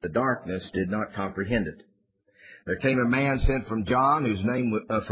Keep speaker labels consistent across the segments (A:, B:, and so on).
A: The darkness did not comprehend it. There came a man sent from God, whose name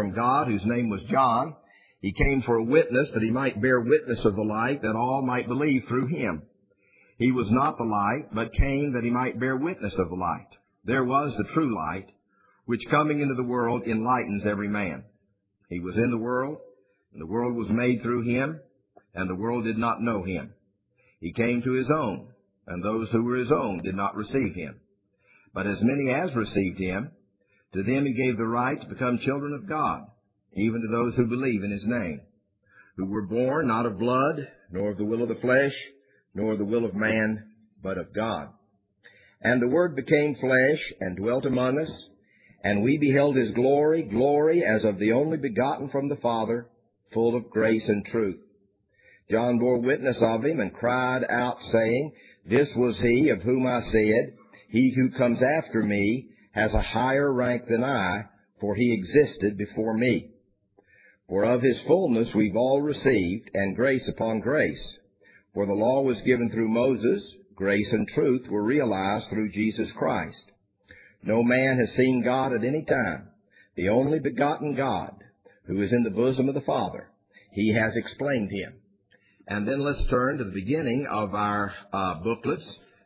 A: was John. He came for a witness, that he might bear witness of the light, that all might believe through him. He was not the light, but came that he might bear witness of the light. There was the true light, which coming into the world enlightens every man. He was in the world, and the world was made through him, and the world did not know him. He came to his own, and those who were his own did not receive him. But as many as received him, to them he gave the right to become children of God, even to those who believe in his name, who were born not of blood, nor of the will of the flesh, nor the will of man, but of God. And the Word became flesh and dwelt among us, and we beheld his glory, glory as of the only begotten from the Father, full of grace and truth. John bore witness of him and cried out, saying, This was he of whom I said, He who comes after me has a higher rank than I, for he existed before me. For of his fullness we've all received, and grace upon grace. For the law was given through Moses, grace and truth were realized through Jesus Christ. No man has seen God at any time. The only begotten God, who is in the bosom of the Father, he has explained him. And then let's turn to the beginning of our booklets,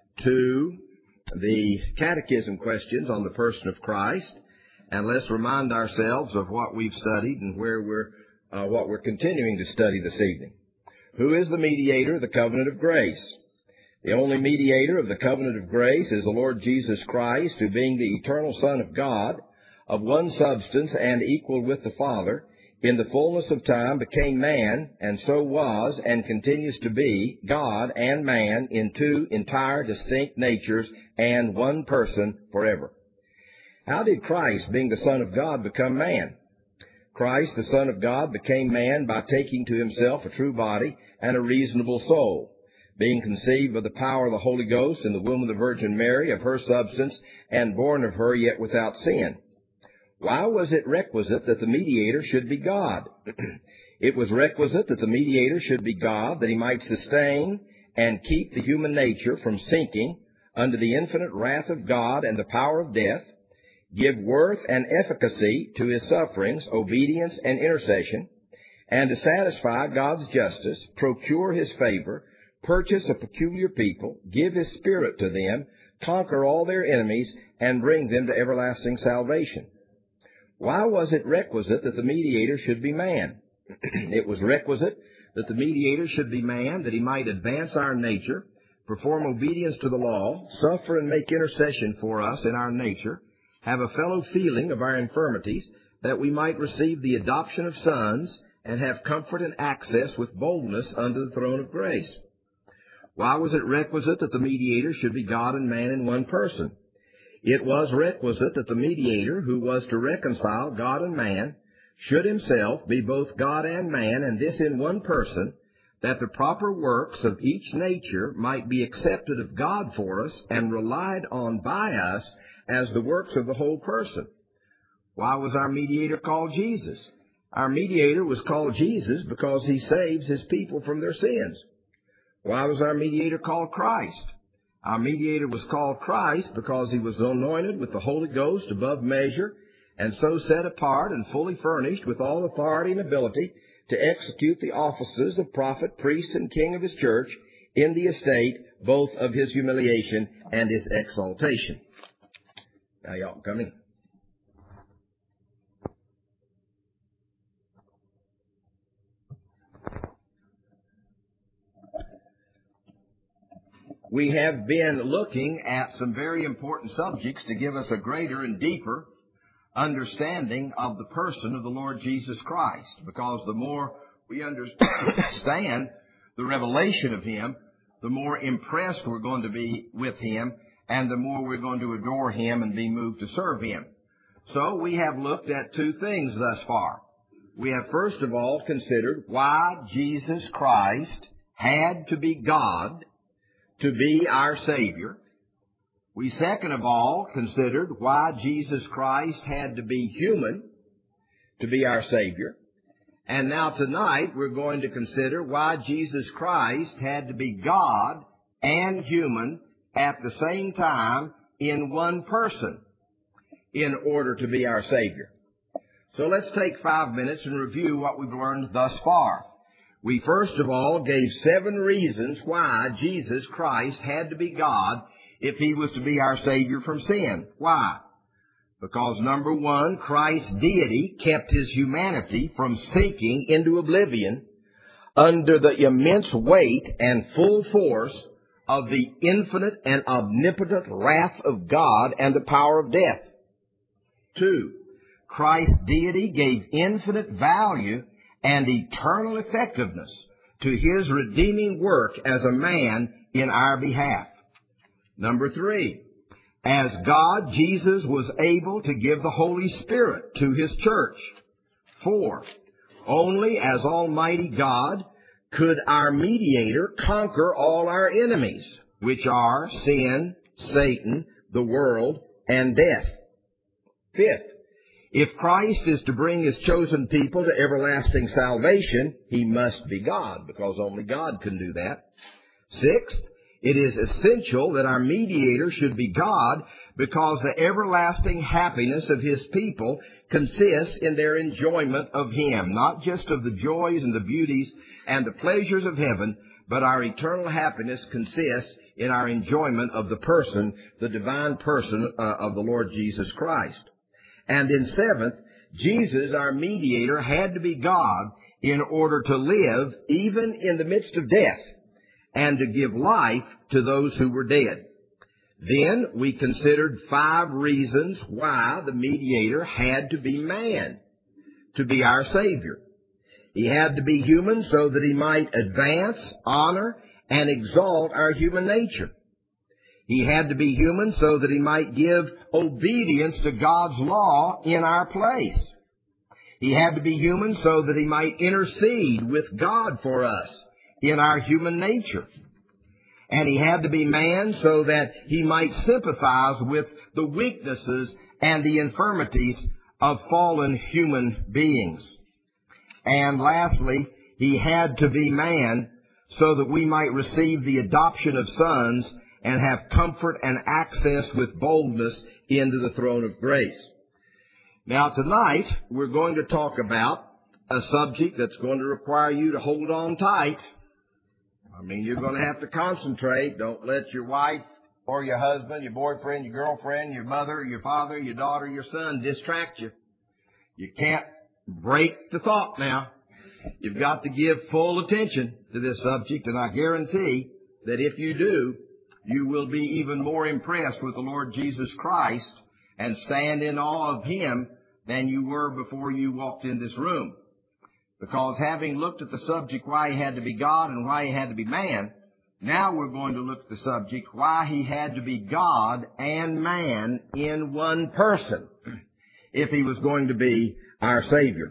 A: to the catechism questions on the person of Christ. And let's remind ourselves of what we've studied and what we're continuing to study this evening. Who is the mediator of the covenant of grace? The only mediator of the covenant of grace is the Lord Jesus Christ, who being the eternal Son of God, of one substance and equal with the Father, in the fullness of time became man, and so was and continues to be God and man in two entire distinct natures and one person forever. How did Christ, being the Son of God, become man? Christ, the Son of God, became man by taking to himself a true body and a reasonable soul, being conceived by the power of the Holy Ghost in the womb of the Virgin Mary, of her substance, and born of her, yet without sin. Why was it requisite that the mediator should be God? It was requisite that the mediator should be God, that he might sustain and keep the human nature from sinking under the infinite wrath of God and the power of death, give worth and efficacy to his sufferings, obedience, and intercession, and to satisfy God's justice, procure his favor, purchase a peculiar people, give his Spirit to them, conquer all their enemies, and bring them to everlasting salvation. Why was it requisite that the mediator should be man? It was requisite that the mediator should be man, that he might advance our nature, perform obedience to the law, suffer and make intercession for us in our nature, have a fellow feeling of our infirmities, that we might receive the adoption of sons, and have comfort and access with boldness unto the throne of grace. Why was it requisite that the mediator should be God and man in one person? It was requisite that the mediator, who was to reconcile God and man, should himself be both God and man, and this in one person, that the proper works of each nature might be accepted of God for us and relied on by us as the works of the whole person. Why was our mediator called Jesus? Our mediator was called Jesus because he saves his people from their sins. Why was our mediator called Christ? Our mediator was called Christ because he was anointed with the Holy Ghost above measure, and so set apart and fully furnished with all authority and ability to execute the offices of prophet, priest, and king of his church in the estate both of his humiliation and his exaltation. Now y'all come in. We have been looking at some very important subjects to give us a greater and deeper understanding of the person of the Lord Jesus Christ, because the more we understand the revelation of him, the more impressed we're going to be with him, and the more we're going to adore him and be moved to serve him. So we have looked at two things thus far. We have first of all considered why Jesus Christ had to be God to be our Savior. We second of all considered why Jesus Christ had to be human to be our Savior. And now tonight we're going to consider why Jesus Christ had to be God and human at the same time in one person in order to be our Savior. So let's take 5 minutes and review what we've learned thus far. We first of all gave 7 reasons why Jesus Christ had to be God if He was to be our Savior from sin. Why? Because number 1, Christ's deity kept His humanity from sinking into oblivion under the immense weight and full force of the infinite and omnipotent wrath of God and the power of death. 2, Christ's deity gave infinite value and eternal effectiveness to His redeeming work as a man in our behalf. Number 3, as God, Jesus was able to give the Holy Spirit to His church. 4, only as Almighty God could our mediator conquer all our enemies, which are sin, Satan, the world, and death. 5th, if Christ is to bring His chosen people to everlasting salvation, He must be God, because only God can do that. 6th, it is essential that our mediator should be God, because the everlasting happiness of His people consists in their enjoyment of Him, not just of the joys and the beauties and the pleasures of heaven, but our eternal happiness consists in our enjoyment of the person, the divine person of the Lord Jesus Christ. And in 7th, Jesus, our mediator, had to be God in order to live even in the midst of death and to give life to those who were dead. Then we considered 5 reasons why the mediator had to be man, to be our Savior. He had to be human so that He might advance, honor, and exalt our human nature. He had to be human so that He might give obedience to God's law in our place. He had to be human so that He might intercede with God for us in our human nature. And He had to be man so that He might sympathize with the weaknesses and the infirmities of fallen human beings. And lastly, He had to be man so that we might receive the adoption of sons and have comfort and access with boldness into the throne of grace. Now tonight, we're going to talk about a subject that's going to require you to hold on tight. I mean, you're going to have to concentrate. Don't let your wife or your husband, your boyfriend, your girlfriend, your mother, your father, your daughter, your son distract you. You can't break the thought now. You've got to give full attention to this subject, and I guarantee that if you do, you will be even more impressed with the Lord Jesus Christ and stand in awe of Him than you were before you walked in this room. Because having looked at the subject why He had to be God and why He had to be man, now we're going to look at the subject why He had to be God and man in one person if He was going to be our Savior.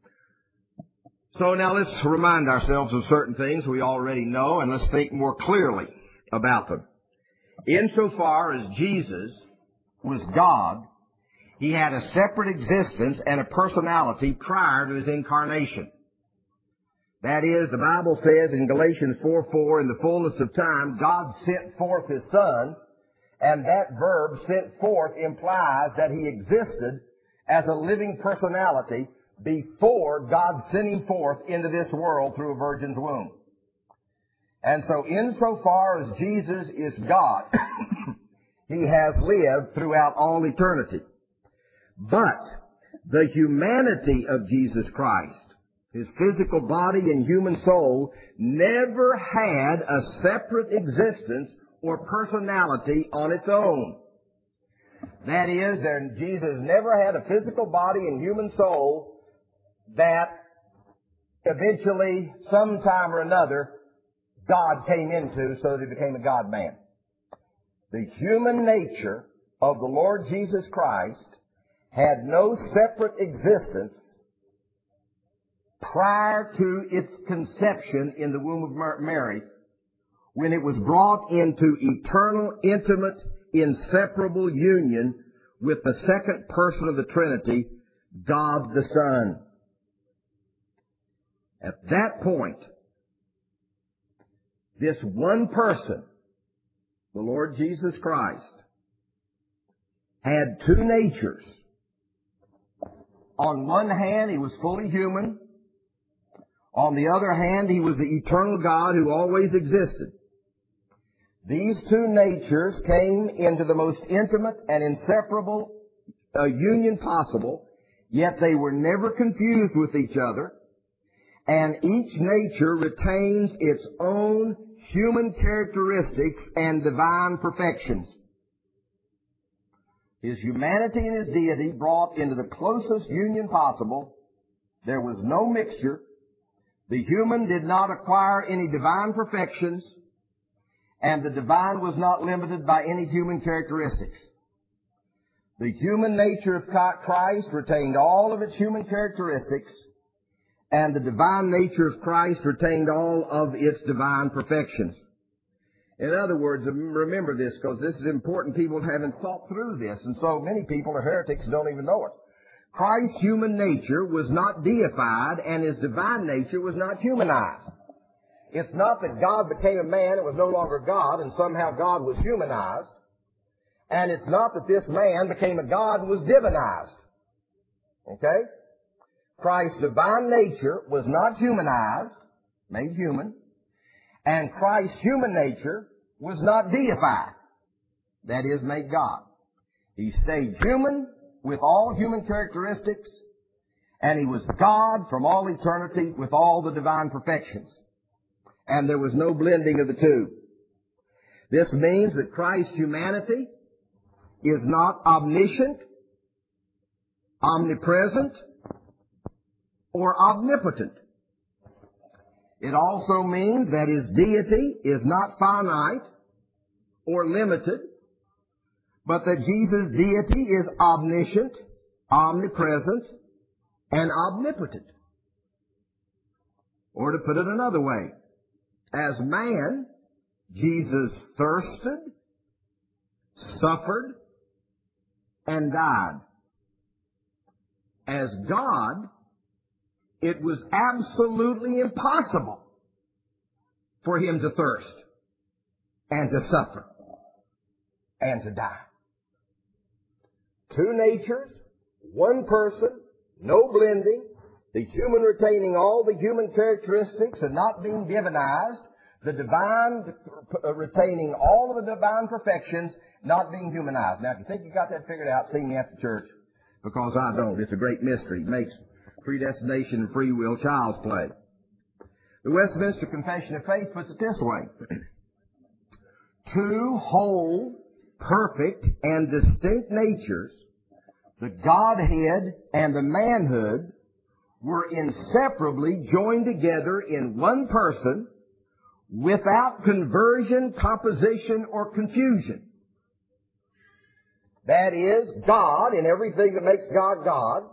A: So now let's remind ourselves of certain things we already know, and let's think more clearly about them. Insofar as Jesus was God, He had a separate existence and a personality prior to His incarnation. That is, the Bible says in Galatians 4:4, in the fullness of time, God sent forth His Son, and that verb, sent forth, implies that He existed as a living personality before God sent Him forth into this world through a virgin's womb. And so insofar as Jesus is God, He has lived throughout all eternity. But the humanity of Jesus Christ, His physical body and human soul, never had a separate existence or personality on its own. That is, Jesus never had a physical body and human soul that eventually, sometime or another, God came into so that He became a God-man. The human nature of the Lord Jesus Christ had no separate existence prior to its conception in the womb of Mary, when it was brought into eternal, intimate, inseparable union with the second person of the Trinity, God the Son. At that point, this one person, the Lord Jesus Christ, had two natures. On one hand, he was fully human. On the other hand, he was the eternal God who always existed. These two natures came into the most intimate and inseparable union possible, yet they were never confused with each other, and each nature retains its own human characteristics and divine perfections. His humanity and his deity brought into the closest union possible. There was no mixture. The human did not acquire any divine perfections, and the divine was not limited by any human characteristics. The human nature of Christ retained all of its human characteristics, and the divine nature of Christ retained all of its divine perfections. In other words, remember this, because this is important. People haven't thought through this, and so many people are heretics and don't even know it. Christ's human nature was not deified, and his divine nature was not humanized. It's not that God became a man and was no longer God, and somehow God was humanized. And it's not that this man became a God and was divinized. Okay? Christ's divine nature was not humanized, made human, and Christ's human nature was not deified, that is, made God. He stayed human with all human characteristics, and he was God from all eternity with all the divine perfections. And there was no blending of the two. This means that Christ's humanity is not omniscient, omnipresent, or omnipotent. It also means that his deity is not finite or limited, but that Jesus' deity is omniscient, omnipresent, and omnipotent. Or to put it another way, as man, Jesus thirsted, suffered, and died. As God, it was absolutely impossible for him to thirst and to suffer and to die. Two natures, one person, no blending, the human retaining all the human characteristics and not being divinized, the divine retaining all of the divine perfections, not being humanized. Now, if you think you got that figured out, see me after church, because I don't. It's a great mystery. It makes predestination and free will child's play. The Westminster Confession of Faith puts it this way. Two whole, perfect, and distinct natures, the Godhead and the manhood, were inseparably joined together in one person without conversion, composition, or confusion. That is, God, in everything that makes God God,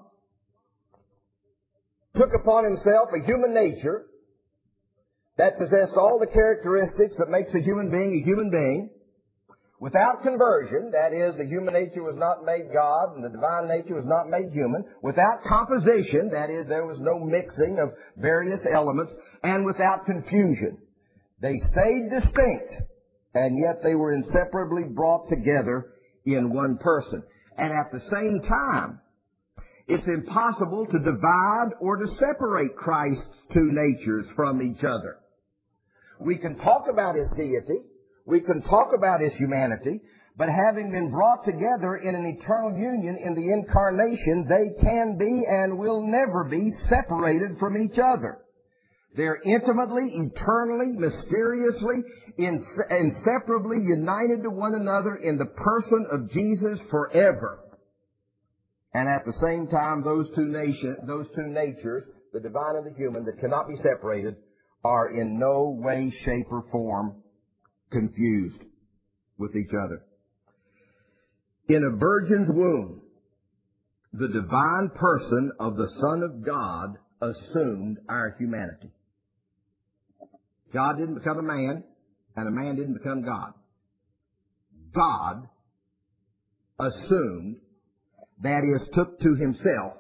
A: took upon himself a human nature that possessed all the characteristics that makes a human being, without conversion, that is, the human nature was not made God and the divine nature was not made human, without composition, that is, there was no mixing of various elements, and without confusion. They stayed distinct, and yet they were inseparably brought together in one person. And at the same time, it's impossible to divide or to separate Christ's two natures from each other. We can talk about his deity, we can talk about his humanity, but having been brought together in an eternal union in the incarnation, they can be and will never be separated from each other. They're intimately, eternally, mysteriously, inseparably united to one another in the person of Jesus forever. And at the same time, those two natures, the divine and the human, that cannot be separated, are in no way, shape, or form confused with each other. In a virgin's womb, the divine person of the Son of God assumed our humanity. God didn't become a man, and a man didn't become God. God assumed, that is, took to himself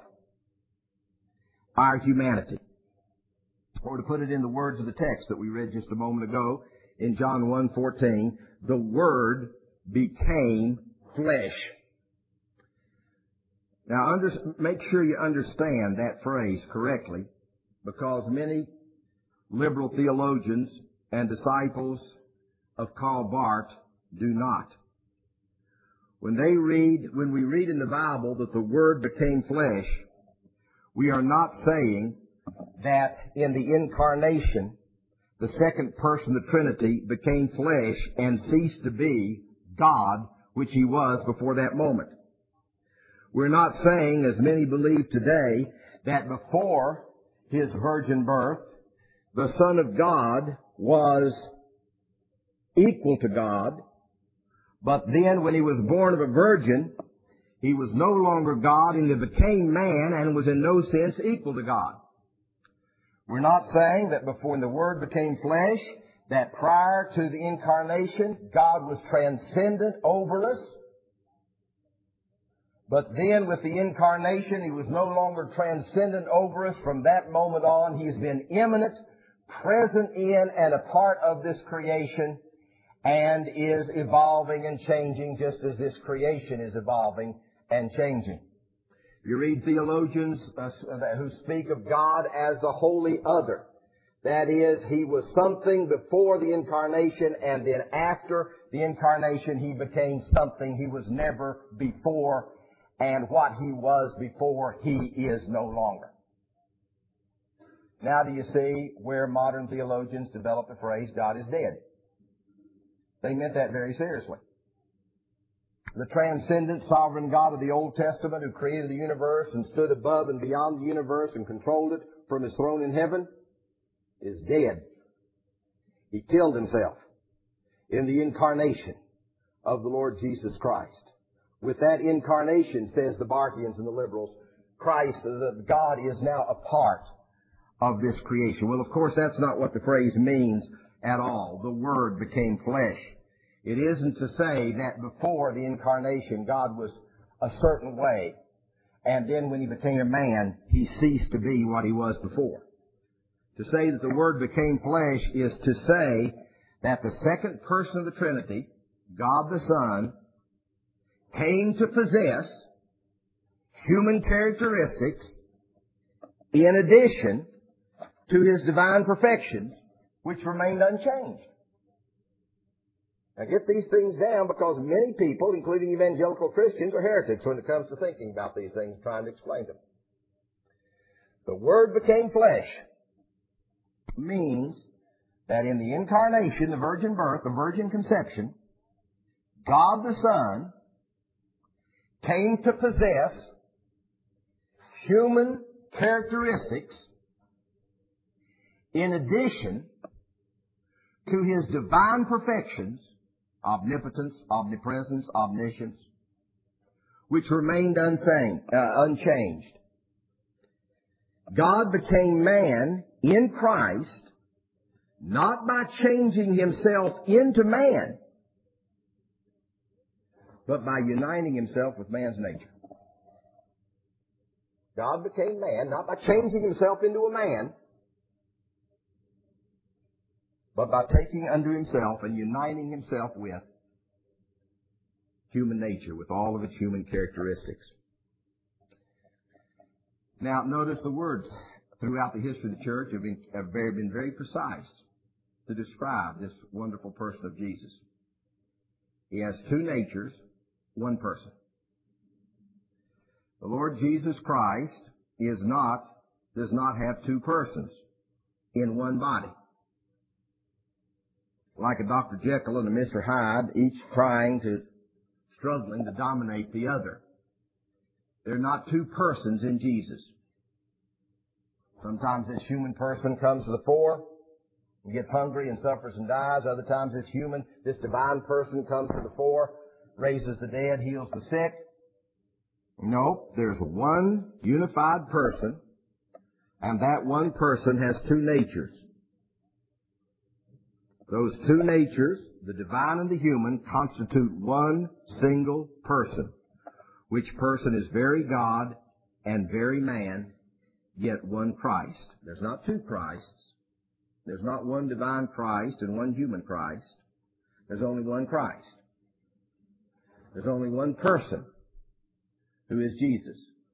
A: our humanity. Or to put it in the words of the text that we read just a moment ago in John 1:14, the Word became flesh Now, make sure you understand that phrase correctly, because many liberal theologians and disciples of Karl Barth do not. When we read in the Bible that the Word became flesh, we are not saying that in the incarnation, the second person of the Trinity became flesh and ceased to be God, which He was before that moment. We're not saying, as many believe today, that before His virgin birth, the Son of God was equal to God, but then when He was born of a virgin, He was no longer God, and He became man and was in no sense equal to God. We're not saying that before the Word became flesh, that prior to the incarnation, God was transcendent over us. But then with the incarnation, He was no longer transcendent over us. From that moment on, He's been immanent, present in and a part of this creation, and is evolving and changing just as this creation is evolving and changing. You read theologians who speak of God as the Holy Other. That is, He was something before the incarnation, and then after the incarnation He became something He was never before, and what He was before He is no longer. Now do you see where modern theologians develop the phrase, God is dead? They meant that very seriously. The transcendent sovereign God of the Old Testament, who created the universe and stood above and beyond the universe and controlled it from His throne in heaven, is dead. He killed Himself in the incarnation of the Lord Jesus Christ. With that incarnation, says the Barthians and the liberals, Christ, God is now a part of this creation. Well, of course, that's not what the phrase means at all. The Word became flesh. It isn't to say that before the incarnation God was a certain way, and then when He became a man, He ceased to be what He was before. To say that the Word became flesh is to say that the second person of the Trinity, God the Son, came to possess human characteristics in addition to His divine perfections, which remained unchanged. Now get these things down, because many people, including evangelical Christians, are heretics when it comes to thinking about these things, trying to explain them. The Word became flesh means that in the incarnation, the virgin birth, the virgin conception, God the Son came to possess human characteristics in addition to His divine perfections, omnipotence, omnipresence, omniscience, which remained unchanged. God became man in Christ, not by changing Himself into man, but by uniting Himself with man's nature. God became man, not by changing Himself into a man, but by taking unto Himself and uniting Himself with human nature, with all of its human characteristics. Now, notice the words throughout the history of the church have been very precise to describe this wonderful person of Jesus. He has two natures, one person. The Lord Jesus Christ does not have two persons in one body. Like a Dr. Jekyll and a Mr. Hyde, each struggling to dominate the other. They're not two persons in Jesus. Sometimes this human person comes to the fore and gets hungry and suffers and dies. Other times this divine person comes to the fore, raises the dead, heals the sick. No, there's one unified person, and that one person has two natures. Those two natures, the divine and the human, constitute one single person, which person is very God and very man, yet one Christ. There's not two Christs. There's not one divine Christ and one human Christ. There's only one Christ. There's only one person, who is Jesus.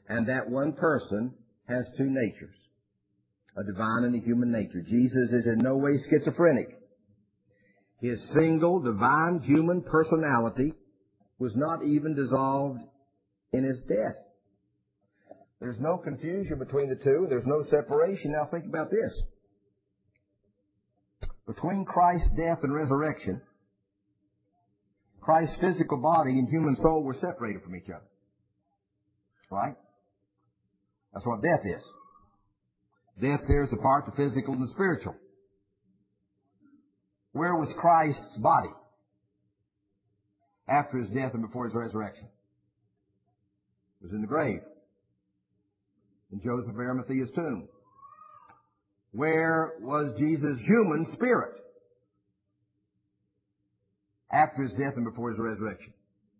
A: And that one person has two natures, a divine and a human nature. Jesus is in no way schizophrenic. His single divine human personality was not even dissolved in his death. There's no confusion between the two. There's no separation. Now think about this. Between Christ's death and resurrection, Christ's physical body and human soul were separated from each other. Right? That's what death is. Death tears apart the physical and the spiritual. Where was Christ's body after his death and before his resurrection? It was in the grave, in Joseph of Arimathea's tomb. Where was Jesus' human spirit after his death and before his resurrection?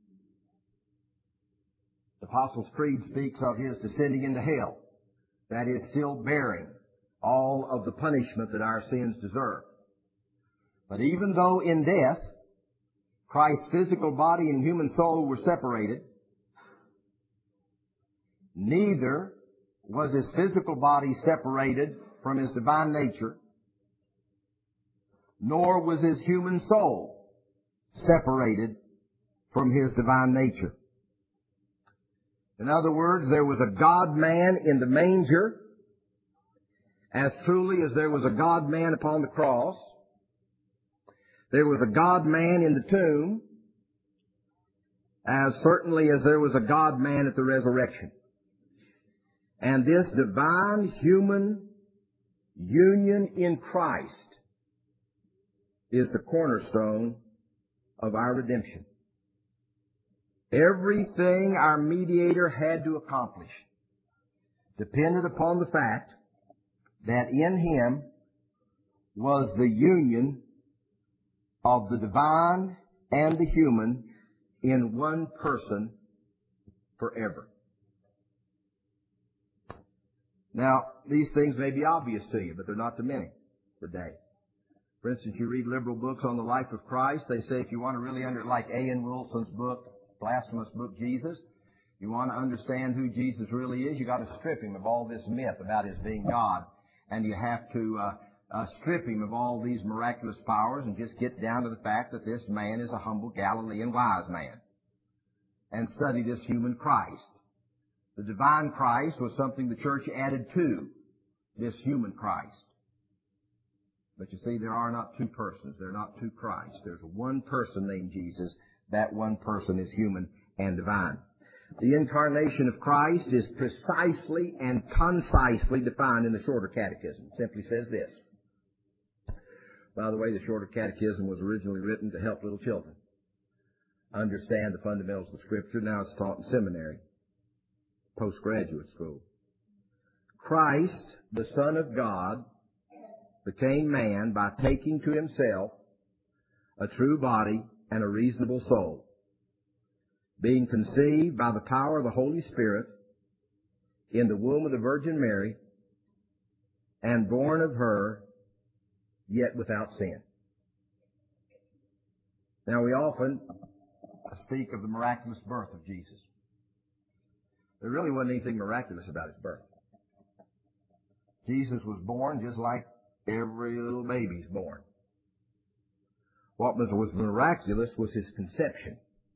A: The Apostles' Creed speaks of his descending into hell. That is, still bearing all of the punishment that our sins deserve. But even though in death, Christ's physical body and human soul were separated, neither was his physical body separated from his divine nature, nor was his human soul separated from his divine nature. In other words, there was a God-man in the manger, as truly as there was a God-man upon the cross. There was a God-man in the tomb, as certainly as there was a God-man at the resurrection. And this divine human union in Christ is the cornerstone of our redemption. Everything our mediator had to accomplish depended upon the fact that in him was the union of the divine and the human in one person forever. Now, these things may be obvious to you, but they're not to many today. For instance, you read liberal books on the life of Christ. They say if you want to really like A.N. Wilson's book, Blasphemous Book, Jesus, you want to understand who Jesus really is, you got to strip him of all this myth about his being God. And you have to strip him of all these miraculous powers and just get down to the fact that this man is a humble Galilean wise man. And study this human Christ. The divine Christ was something the church added to this human Christ. But you see, there are not two persons. There are not two Christs. There's one person named Jesus. That one person is human and divine. The incarnation of Christ is precisely and concisely defined in the Shorter Catechism. It simply says this. By the way, the Shorter Catechism was originally written to help little children understand the fundamentals of Scripture. Now it's taught in seminary, postgraduate school. Christ, the Son of God, became man by taking to himself a true body and a reasonable soul, being conceived by the power of the Holy Spirit in the womb of the Virgin Mary and born of her, yet without sin. Now, we often speak of the miraculous birth of Jesus. There really wasn't anything miraculous about his birth. Jesus was born just like every little baby's born. What was miraculous was his conception.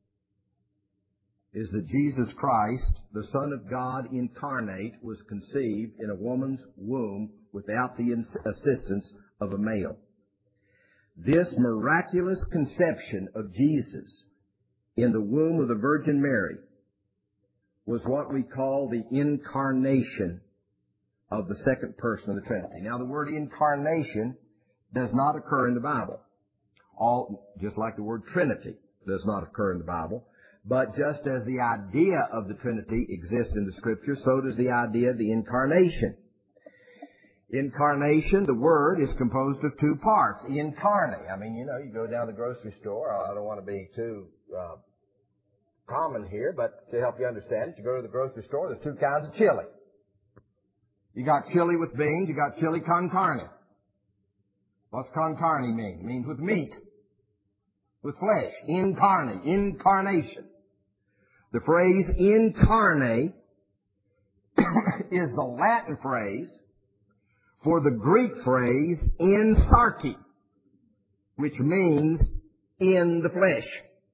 A: Is that Jesus Christ, the Son of God incarnate, was conceived in a woman's womb without the assistance of a male. This miraculous conception of Jesus in the womb of the Virgin Mary was what we call the incarnation of the second person of the Trinity. Now, the word incarnation does not occur in the Bible. Just like the word Trinity does not occur in the Bible. But just as the idea of the Trinity exists in the Scripture, so does the idea of the incarnation. Incarnation, the word, is composed of two parts. Incarnate. I mean, you go down to the grocery store. I don't want to be too common here, but to help you understand it, you go to the grocery store, there's two kinds of chili. You got chili with beans, you got chili con carne. What's con carne mean? It means with meat, with flesh. Incarnation. The phrase incarnate is the Latin phrase for the Greek phrase in sarki, which means in the flesh.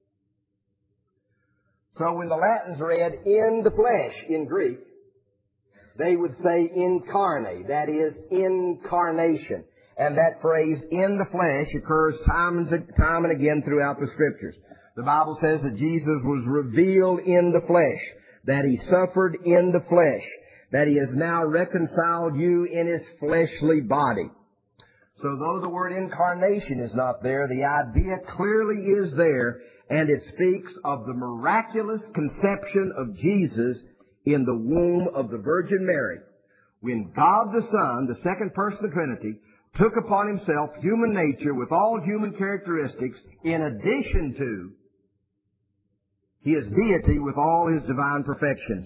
A: So when the Latins read in the flesh in Greek, they would say incarnate, that is, incarnation. And that phrase, in the flesh, occurs time and again throughout the Scriptures. The Bible says that Jesus was revealed in the flesh, that He suffered in the flesh, that He has now reconciled you in His fleshly body. So though the word incarnation is not there, the idea clearly is there, and it speaks of the miraculous conception of Jesus in the womb of the Virgin Mary, when God the Son, the second person of the Trinity, took upon Himself human nature with all human characteristics in addition to His deity with all His divine perfections.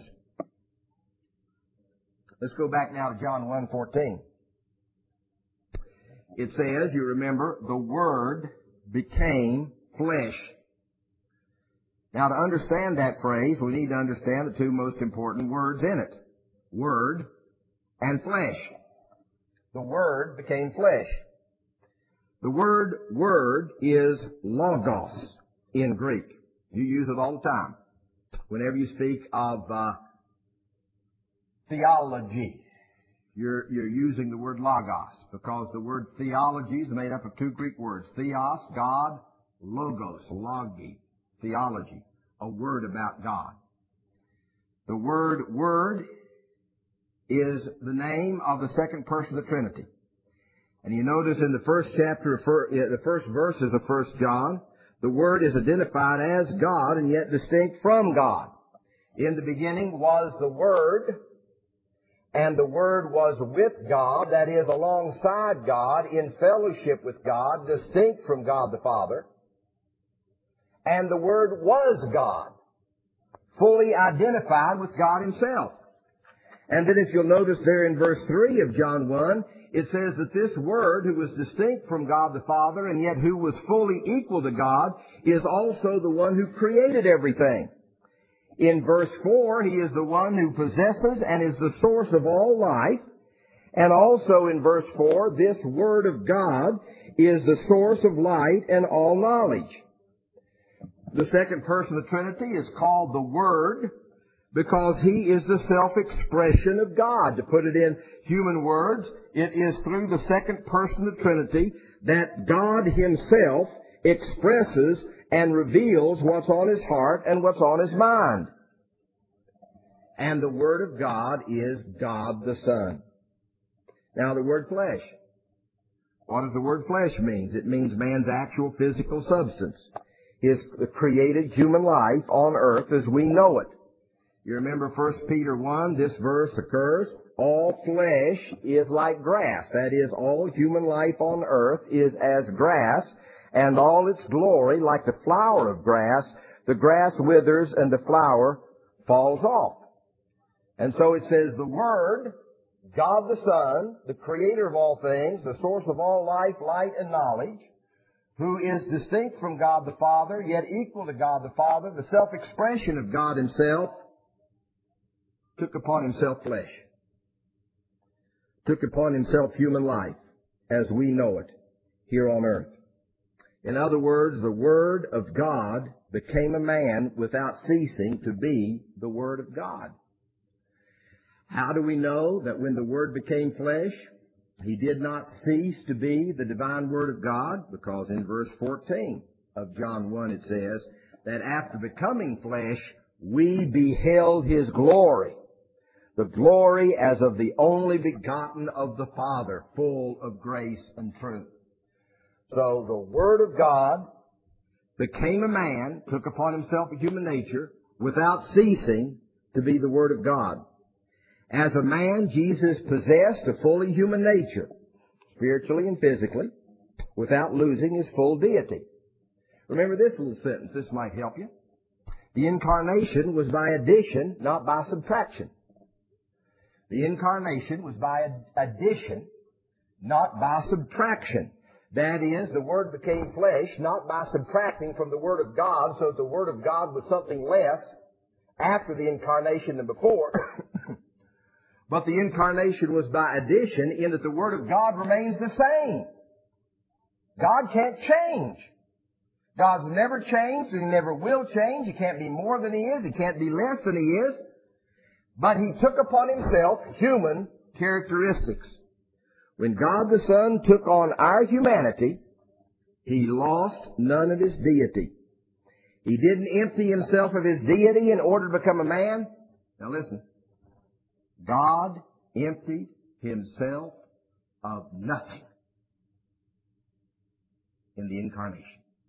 A: Let's go back now to John 1:14. It says, you remember, the Word became flesh. Now, to understand that phrase, we need to understand the two most important words in it. Word and flesh. The Word became flesh. The word word is logos in Greek. You use it all the time. Whenever you speak of theology, you're using the word logos, because the word theology is made up of two Greek words. Theos, God, logos, logi, theology, a word about God. The word word is the name of the second person of the Trinity. And you notice in the first chapter, the first verses of 1 John, the Word is identified as God and yet distinct from God. In the beginning was the Word, and the Word was with God, that is, alongside God, in fellowship with God, distinct from God the Father. And the Word was God, fully identified with God Himself. And then if you'll notice there in verse 3 of John 1, it says that this Word, who was distinct from God the Father and yet who was fully equal to God, is also the one who created everything. In verse 4, He is the one who possesses and is the source of all life. And also in verse 4, this Word of God is the source of light and all knowledge. The second person of the Trinity is called the Word because He is the self-expression of God. To put it in human words, it is through the second person of the Trinity that God Himself expresses and reveals what's on His heart and what's on His mind. And the Word of God is God the Son. Now the word flesh. What does the word flesh mean? It means man's actual physical substance. His created human life on earth as we know it. You remember 1 Peter 1, this verse occurs, all flesh is like grass. That is, all human life on earth is as grass, and all its glory like the flower of grass. The grass withers and the flower falls off. And so it says the Word, God the Son, the Creator of all things, the source of all life, light, and knowledge, who is distinct from God the Father, yet equal to God the Father, the self-expression of God Himself, took upon Himself flesh, took upon Himself human life as we know it here on earth. In other words, the Word of God became a man without ceasing to be the Word of God. How do we know that when the Word became flesh, He did not cease to be the divine Word of God? Because in verse 14 of John 1 it says that after becoming flesh, we beheld His glory. The glory as of the only begotten of the Father, full of grace and truth. So the Word of God became a man, took upon Himself a human nature, without ceasing to be the Word of God. As a man, Jesus possessed a fully human nature, spiritually and physically, without losing His full deity. Remember this little sentence. This might help you. The incarnation was by addition, not by subtraction. The incarnation was by addition, not by subtraction. That is, the Word became flesh, not by subtracting from the Word of God, so that the Word of God was something less after the incarnation than before. But the incarnation was by addition in that the Word of God remains the same. God can't change. God's never changed and He never will change. He can't be more than He is. He can't be less than He is. But He took upon Himself human characteristics. When God the Son took on our humanity, He lost none of His deity. He didn't empty Himself of His deity in order to become a man. Now listen. God emptied Himself of nothing in the incarnation.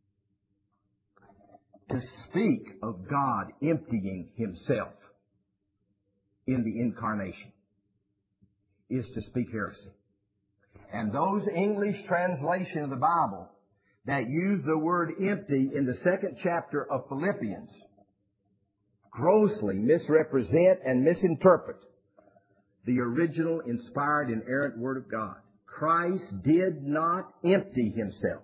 A: To speak of God emptying Himself in the incarnation is to speak heresy. And those English translations of the Bible that use the word empty in the 2nd chapter of Philippians grossly misrepresent and misinterpret the original inspired inerrant Word of God. Christ did not empty Himself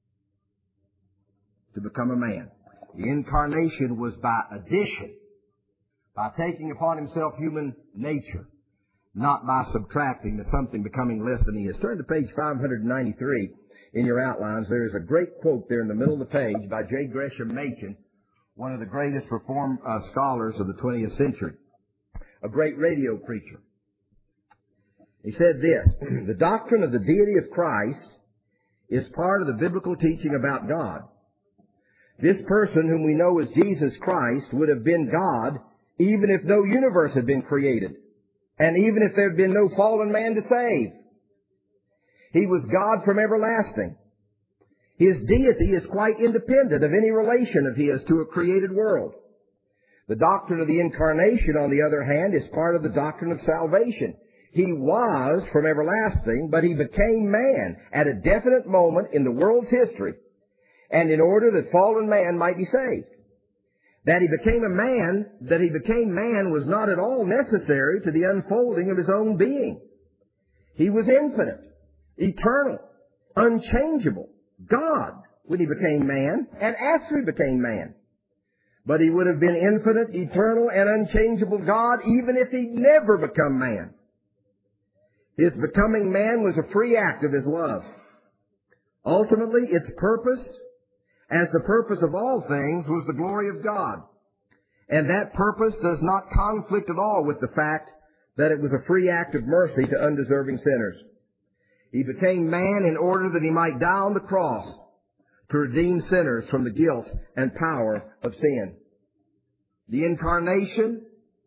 A: to become a man. The incarnation was by addition, by taking upon Himself human nature, not by subtracting to something becoming less than He is. Turn to page 593 in your outlines. There is a great quote there in the middle of the page by J. Gresham Machen, one of the greatest Reformed scholars of the 20th century, a great radio preacher. He said this, the doctrine of the deity of Christ is part of the biblical teaching about God. This person whom we know as Jesus Christ would have been God even if no universe had been created, and even if there had been no fallen man to save. He was God from everlasting. His deity is quite independent of any relation of His to a created world. The doctrine of the incarnation, on the other hand, is part of the doctrine of salvation. He was from everlasting, but He became man at a definite moment in the world's history, and in order that fallen man might be saved. That He became man was not at all necessary to the unfolding of His own being. He was infinite, eternal, unchangeable, God when He became man and after He became man. But He would have been infinite, eternal, and unchangeable God even if He'd never become man. His becoming man was a free act of His love. Ultimately, its purpose, as the purpose of all things, was the glory of God. And that purpose does not conflict at all with the fact that it was a free act of mercy to undeserving sinners. He became man in order that He might die on the cross to redeem sinners from the guilt and power of sin. The incarnation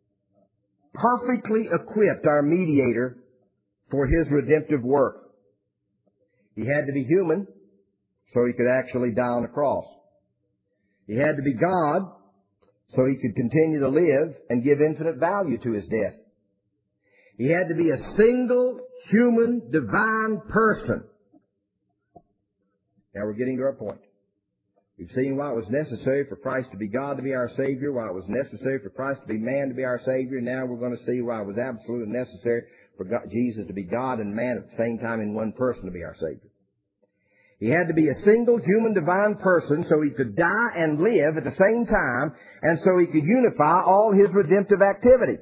A: perfectly equipped our mediator for His redemptive work. He had to be human so He could actually die on the cross. He had to be God so He could continue to live and give infinite value to His death. He had to be a single human divine person. Now we're getting to our point. We've seen why it was necessary for Christ to be God to be our Savior, why it was necessary for Christ to be man to be our Savior. Now we're going to see why it was absolutely necessary for Jesus to be God and man at the same time in one person to be our Savior. He had to be a single human divine person so He could die and live at the same time, and so He could unify all His redemptive activity.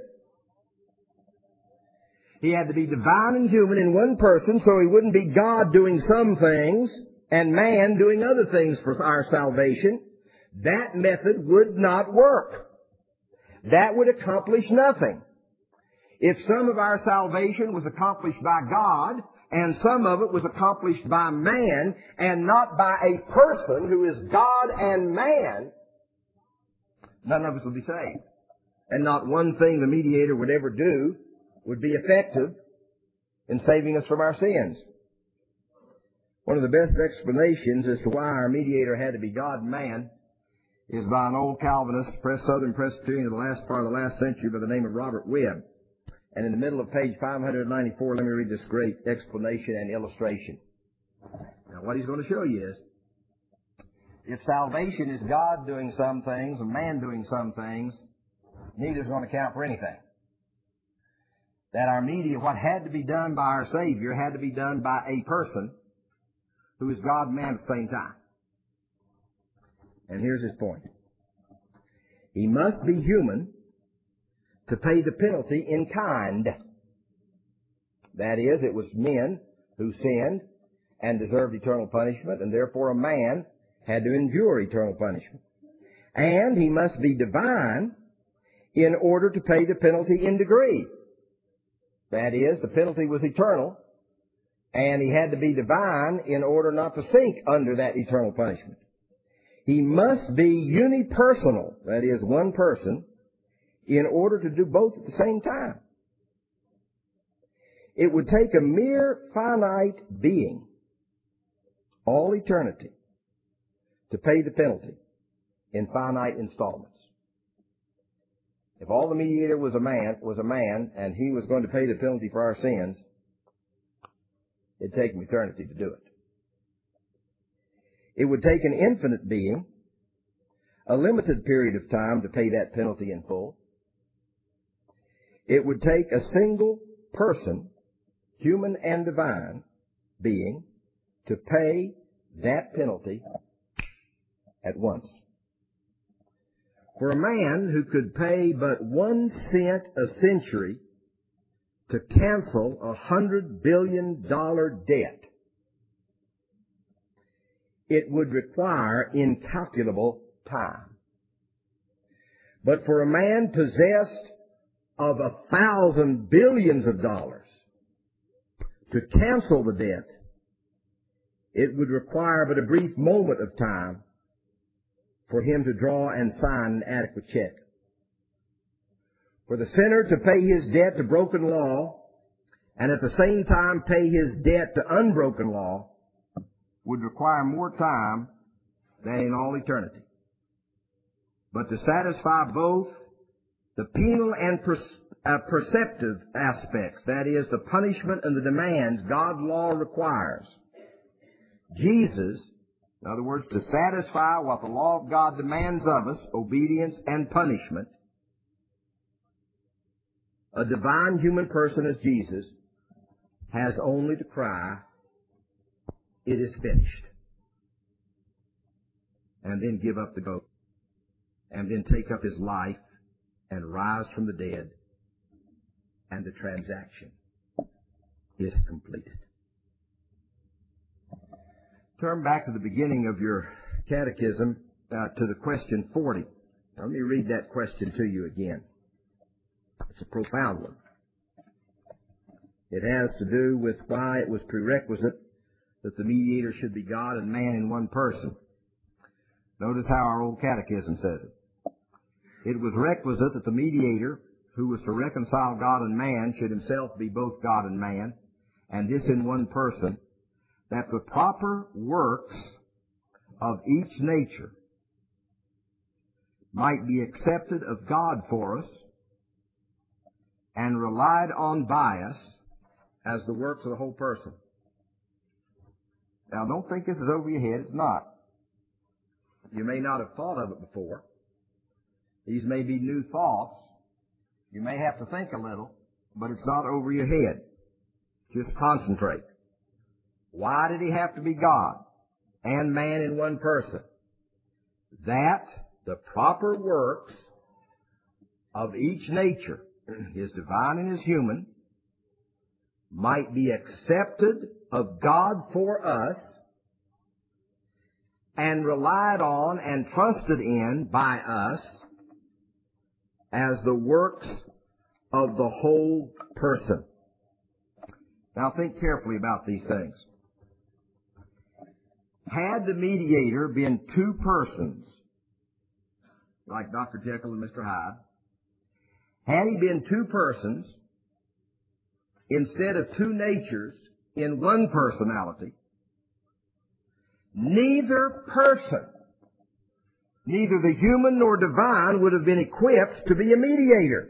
A: He had to be divine and human in one person so He wouldn't be God doing some things and man doing other things for our salvation. That method would not work. That would accomplish nothing. If some of our salvation was accomplished by God, and some of it was accomplished by man, and not by a person who is God and man, none of us would be saved. And not one thing the mediator would ever do would be effective in saving us from our sins. One of the best explanations as to why our mediator had to be God and man is by an old Calvinist, Southern Presbyterian of the last part of the last century by the name of Robert Webb. And in the middle of page 594, let me read this great explanation and illustration. Now, what he's going to show you is, if salvation is God doing some things and man doing some things, neither is going to count for anything. That our what had to be done by our Savior had to be done by a person who is God and man at the same time. And here's his point. He must be human to pay the penalty in kind. That is, it was men who sinned and deserved eternal punishment, and therefore a man had to endure eternal punishment. And he must be divine in order to pay the penalty in degree. That is, the penalty was eternal, and he had to be divine in order not to sink under that eternal punishment. He must be unipersonal, that is, one person, in order to do both at the same time. It would take a mere finite being, all eternity, to pay the penalty in finite installments. If all the mediator was a man, and he was going to pay the penalty for our sins, it'd take him eternity to do it. It would take an infinite being a limited period of time to pay that penalty in full. It would take a single person, human and divine being, to pay that penalty at once. For a man who could pay but 1 cent a century to cancel $100 billion debt, it would require incalculable time. But for a man possessed of 1,000 billions of dollars to cancel the debt, it would require but a brief moment of time for him to draw and sign an adequate check. For the sinner to pay his debt to broken law and at the same time pay his debt to unbroken law would require more time than in all eternity. But to satisfy both the penal and perceptive aspects, that is, the punishment and the demands God's law requires, Jesus, in other words, to satisfy what the law of God demands of us, obedience and punishment, a divine human person as Jesus has only to cry, "It is finished," and then give up the ghost, and then take up his life and rise from the dead, and the transaction is completed. Turn back to the beginning of your catechism to the question 40. Let me read that question to you again. It's a profound one. It has to do with why it was prerequisite that the mediator should be God and man in one person. Notice how our old catechism says it. It was requisite that the mediator, who was to reconcile God and man, should himself be both God and man, and this in one person, that the proper works of each nature might be accepted of God for us and relied on by us as the works of the whole person. Now, don't think this is over your head. It's not. You may not have thought of it before. These may be new thoughts. You may have to think a little, but it's not over your head. Just concentrate. Why did he have to be God and man in one person? That the proper works of each nature, his divine and his human, might be accepted of God for us and relied on and trusted in by us as the works of the whole person. Now think carefully about these things. Had the mediator been two persons, like Dr. Jekyll and Mr. Hyde, had he been two persons instead of two natures in one personality, neither person, neither the human nor divine, would have been equipped to be a mediator.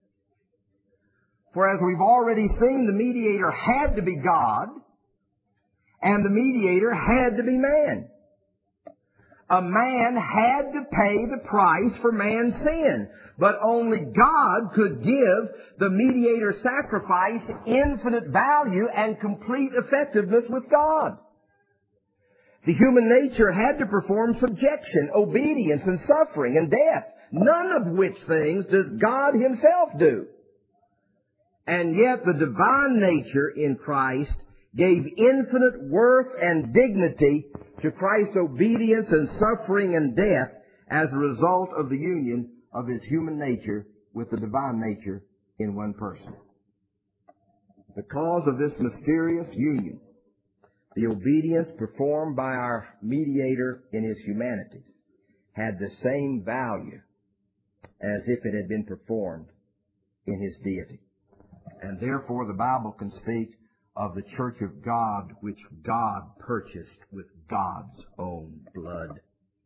A: For as we've already seen, the mediator had to be God, and the mediator had to be man. A man had to pay the price for man's sin, but only God could give the mediator sacrifice infinite value and complete effectiveness with God. The human nature had to perform subjection, obedience, and suffering and death, none of which things does God himself do. And yet the divine nature in Christ gave infinite worth and dignity to Christ's obedience and suffering and death as a result of the union of His human nature with the divine nature in one person. Because of this mysterious union, the obedience performed by our mediator in His humanity had the same value as if it had been performed in His deity. And therefore the Bible can speak of the church of God which God purchased with God's own blood.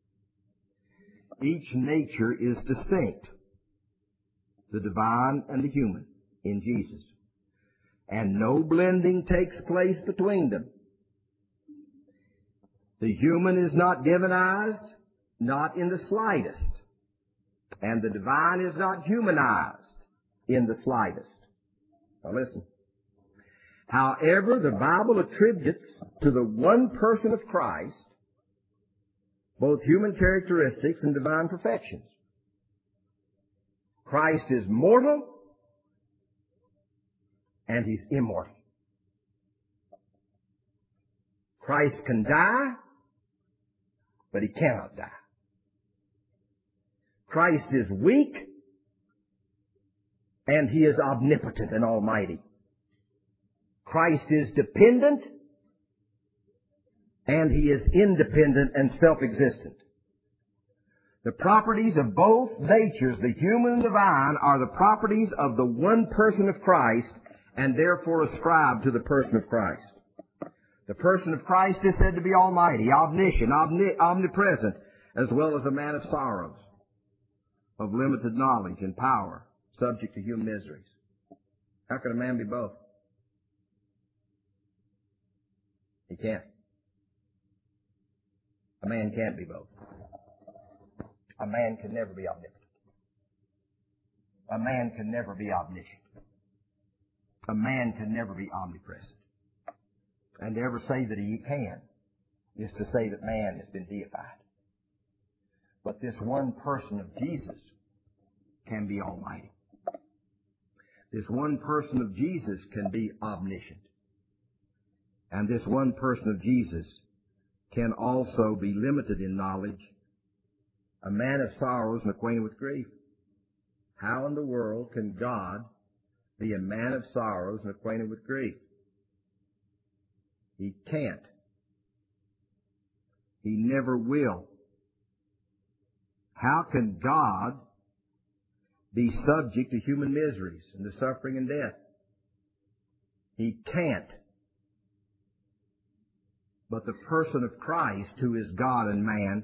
A: Each nature is distinct, the divine and the human, in Jesus. And no blending takes place between them. The human is not divinized, not in the slightest. And the divine is not humanized in the slightest. Now listen. However, the Bible attributes to the one person of Christ both human characteristics and divine perfections. Christ is mortal and He's immortal. Christ can die, but He cannot die. Christ is weak and He is omnipotent and almighty. Christ is dependent and He is independent and self-existent. The properties of both natures, the human and divine, are the properties of the one person of Christ and therefore ascribed to the person of Christ. The person of Christ is said to be almighty, omniscient, omnipresent, as well as a man of sorrows, of limited knowledge and power, subject to human miseries. How can a man be both? He can't. A man can't be both. A man can never be omnipotent. A man can never be omniscient. A man can never be omnipresent. And to ever say that he can is to say that man has been deified. But this one person of Jesus can be almighty. This one person of Jesus can be omniscient. And this one person of Jesus can also be limited in knowledge, a man of sorrows and acquainted with grief. How in the world can God be a man of sorrows and acquainted with grief? He can't. He never will. How can God be subject to human miseries and to suffering and death? He can't. But the person of Christ, who is God and man,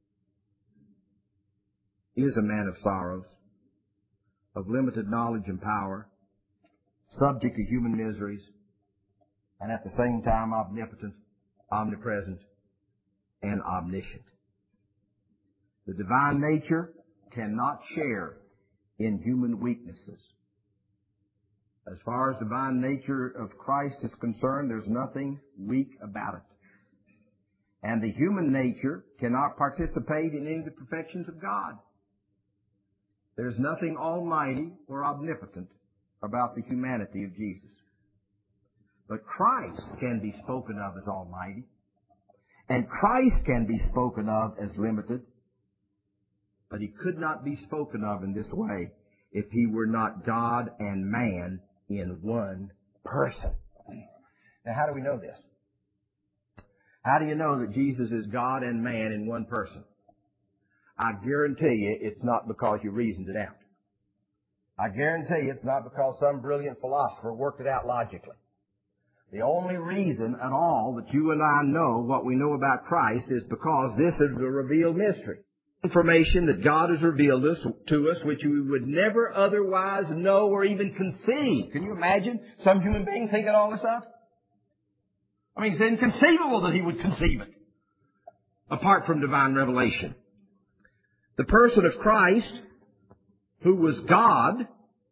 A: is a man of sorrows, of limited knowledge and power, subject to human miseries, and at the same time omnipotent, omnipresent, and omniscient. The divine nature cannot share in human weaknesses. As far as divine nature of Christ is concerned, there's nothing weak about it. And the human nature cannot participate in any of the perfections of God. There's nothing almighty or omnipotent about the humanity of Jesus. But Christ can be spoken of as almighty, and Christ can be spoken of as limited, but He could not be spoken of in this way if He were not God and man in one person. Now, how do we know this? How do you know that Jesus is God and man in one person? I guarantee you it's not because you reasoned it out. I guarantee you it's not because some brilliant philosopher worked it out logically. The only reason at all that you and I know what we know about Christ is because this is the revealed mystery. Information that God has revealed to us which we would never otherwise know or even conceive. Can you imagine some human being thinking all this stuff? I mean, it's inconceivable that he would conceive it apart from divine revelation. The person of Christ, who was God,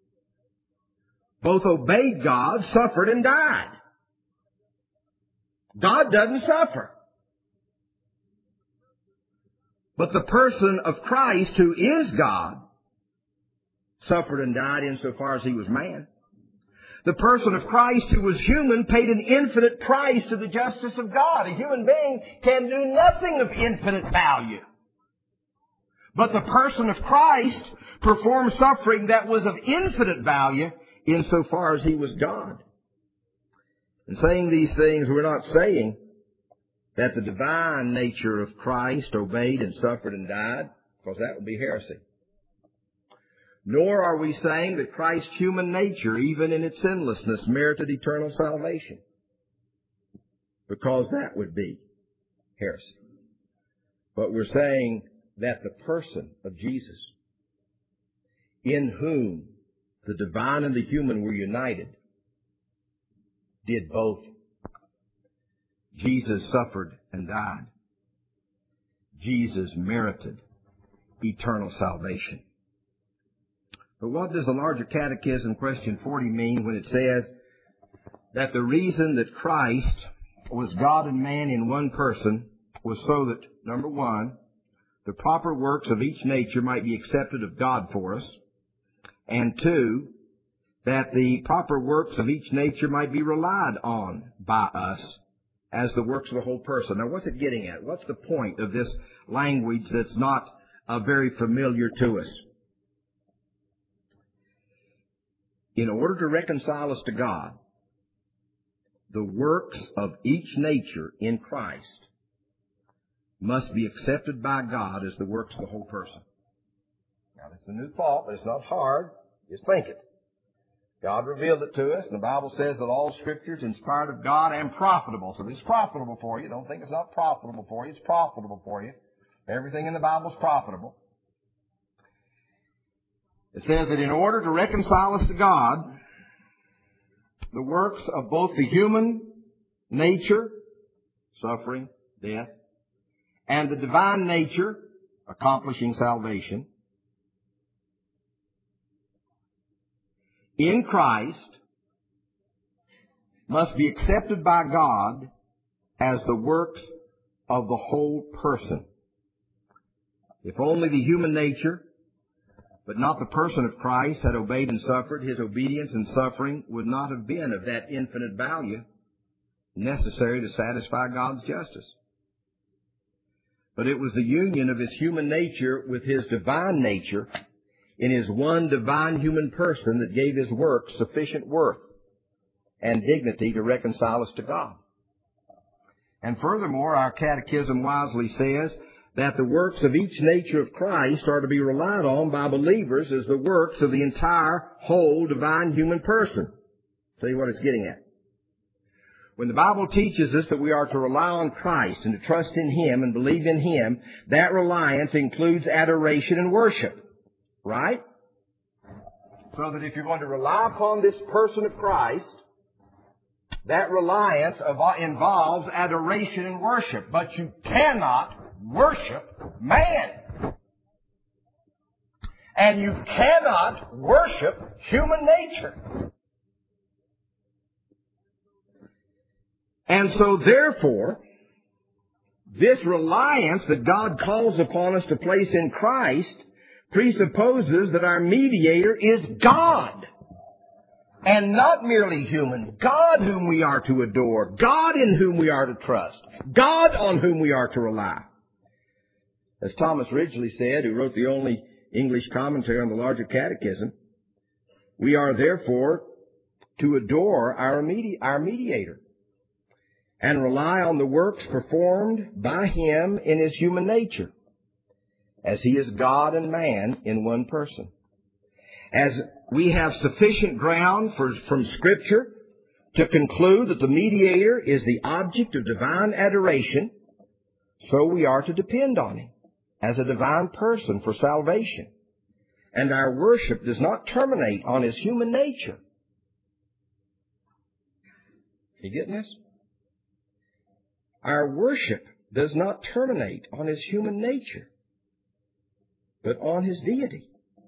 A: both obeyed God, suffered, and died. God doesn't suffer. But the person of Christ, who is God, suffered and died insofar as He was man. The person of Christ, who was human, paid an infinite price to the justice of God. A human being can do nothing of infinite value. But the person of Christ performed suffering that was of infinite value insofar as He was God. In saying these things, we're not saying that the divine nature of Christ obeyed and suffered and died, because that would be heresy. Nor are we saying that Christ's human nature, even in its sinlessness, merited eternal salvation, because that would be heresy. But we're saying that the person of Jesus, in whom the divine and the human were united, did both. Jesus suffered and died. Jesus merited eternal salvation. But what does the larger catechism, question 40, mean when it says that the reason that Christ was God and man in one person was so that, number one, the proper works of each nature might be accepted of God for us, and two, that the proper works of each nature might be relied on by us as the works of the whole person. Now, what's it getting at? What's the point of this language that's not very familiar to us? In order to reconcile us to God, the works of each nature in Christ must be accepted by God as the works of the whole person. Now, that's a new thought, but it's not hard. Just think it. God revealed it to us, and the Bible says that all Scripture is inspired of God and profitable. So it's profitable for you. Don't think it's not profitable for you. It's profitable for you. Everything in the Bible is profitable. It says that in order to reconcile us to God, the works of both the human nature, suffering, death, and the divine nature, accomplishing salvation, in Christ must be accepted by God as the works of the whole person. If only the human nature, but not the person of Christ, had obeyed and suffered, His obedience and suffering would not have been of that infinite value necessary to satisfy God's justice. But it was the union of His human nature with His divine nature in His one divine human person that gave His works sufficient worth and dignity to reconcile us to God. And furthermore, our catechism wisely says that the works of each nature of Christ are to be relied on by believers as the works of the entire, whole, divine human person. Tell you what it's getting at. When the Bible teaches us that we are to rely on Christ and to trust in Him and believe in Him, that reliance includes adoration and worship. Right? So that if you're going to rely upon this person of Christ, that reliance involves adoration and worship. But you cannot worship man. And you cannot worship human nature. And so therefore, this reliance that God calls upon us to place in Christ presupposes that our mediator is God. And not merely human. God whom we are to adore. God in whom we are to trust. God on whom we are to rely. As Thomas Ridgely said, who wrote the only English commentary on the larger catechism, we are therefore to adore our mediator and rely on the works performed by Him in His human nature, as He is God and man in one person. As we have sufficient ground from Scripture to conclude that the mediator is the object of divine adoration, so we are to depend on Him as a divine person for salvation. And our worship does not terminate on His human nature. You getting this? Our worship does not terminate on His human nature, but on His deity.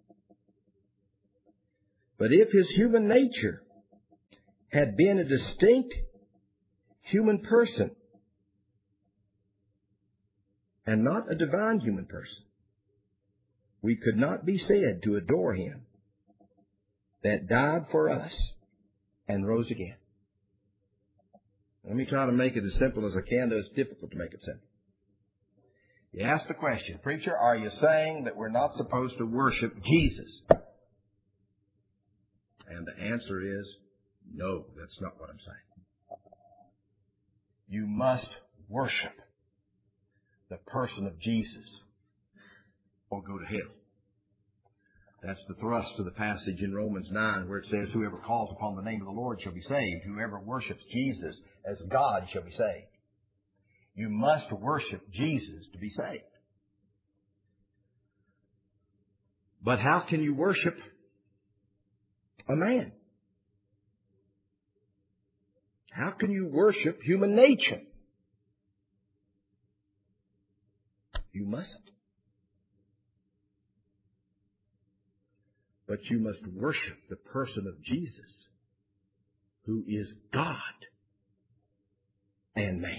A: But if His human nature had been a distinct human person and not a divine human person, we could not be said to adore Him that died for us and rose again. Let me try to make it as simple as I can, though it's difficult to make it simple. You ask the question, preacher, are you saying that we're not supposed to worship Jesus? And the answer is, no, that's not what I'm saying. You must worship the person of Jesus or go to hell. That's the thrust of the passage in Romans 9 where it says, whoever calls upon the name of the Lord shall be saved. Whoever worships Jesus as God shall be saved. You must worship Jesus to be saved. But how can you worship a man? How can you worship human nature? You mustn't. But you must worship the person of Jesus, who is God and man.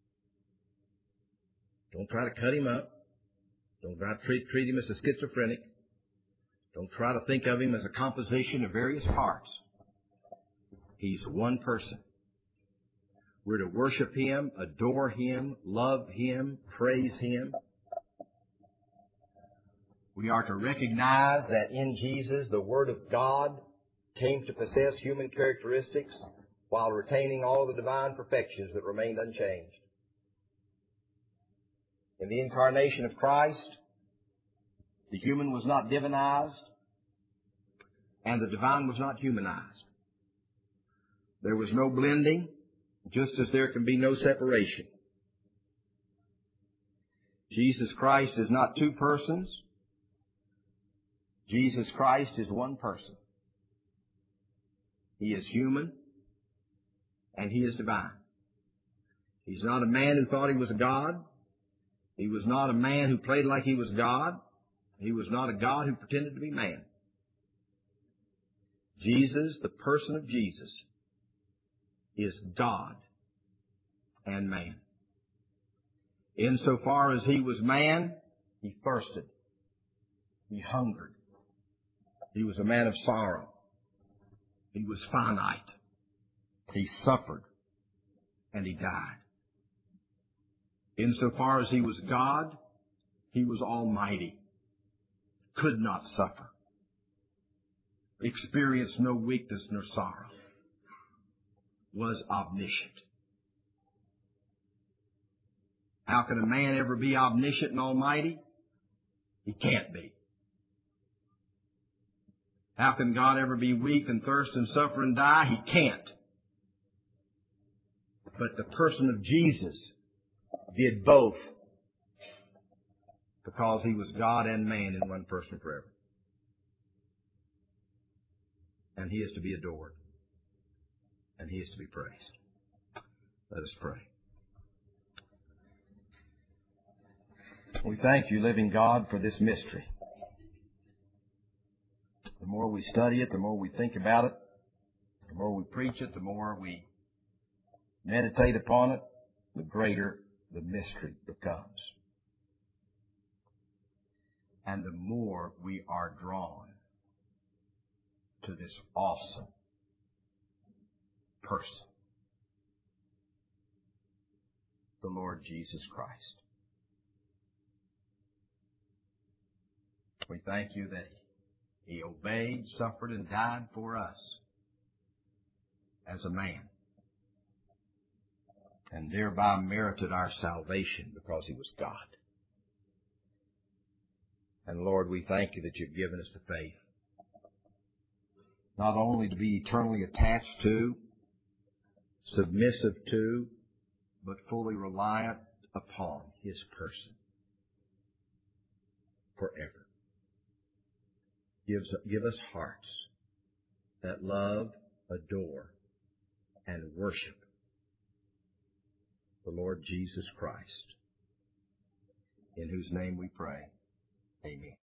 A: Don't try to cut him up. Don't try to treat him as a schizophrenic. Don't try to think of him as a composition of various parts. He's one person. We're to worship him, adore him, love him, praise him. We are to recognize that in Jesus, the Word of God came to possess human characteristics while retaining all the divine perfections that remained unchanged. In the incarnation of Christ, the human was not divinized and the divine was not humanized. There was no blending, just as there can be no separation. Jesus Christ is not two persons. Jesus Christ is one person. He is human and he is divine. He's not a man who thought he was a God. He was not a man who played like he was God. He was not a God who pretended to be man. Jesus, the person of Jesus, is God and man. Insofar as he was man, he thirsted. He hungered. He was a man of sorrow. He was finite. He suffered. And he died. Insofar as he was God, he was almighty. Could not suffer. Experienced no weakness nor sorrow. Was omniscient. How can a man ever be omniscient and almighty? He can't be. How can God ever be weak and thirst and suffer and die? He can't. But the person of Jesus did both because he was God and man in one person forever. And he is to be adored. And he is to be praised. Let us pray. We thank you, living God, for this mystery. The more we study it, the more we think about it, the more we preach it, the more we meditate upon it, the greater the mystery becomes. And the more we are drawn to this awesome person, the Lord Jesus Christ. We thank you that he obeyed, suffered, and died for us as a man, and thereby merited our salvation because he was God. And Lord, we thank you that you've given us the faith, not only to be eternally attached to, submissive to, but fully reliant upon his person forever. Give us hearts that love, adore, and worship the Lord Jesus Christ, in whose name we pray. Amen.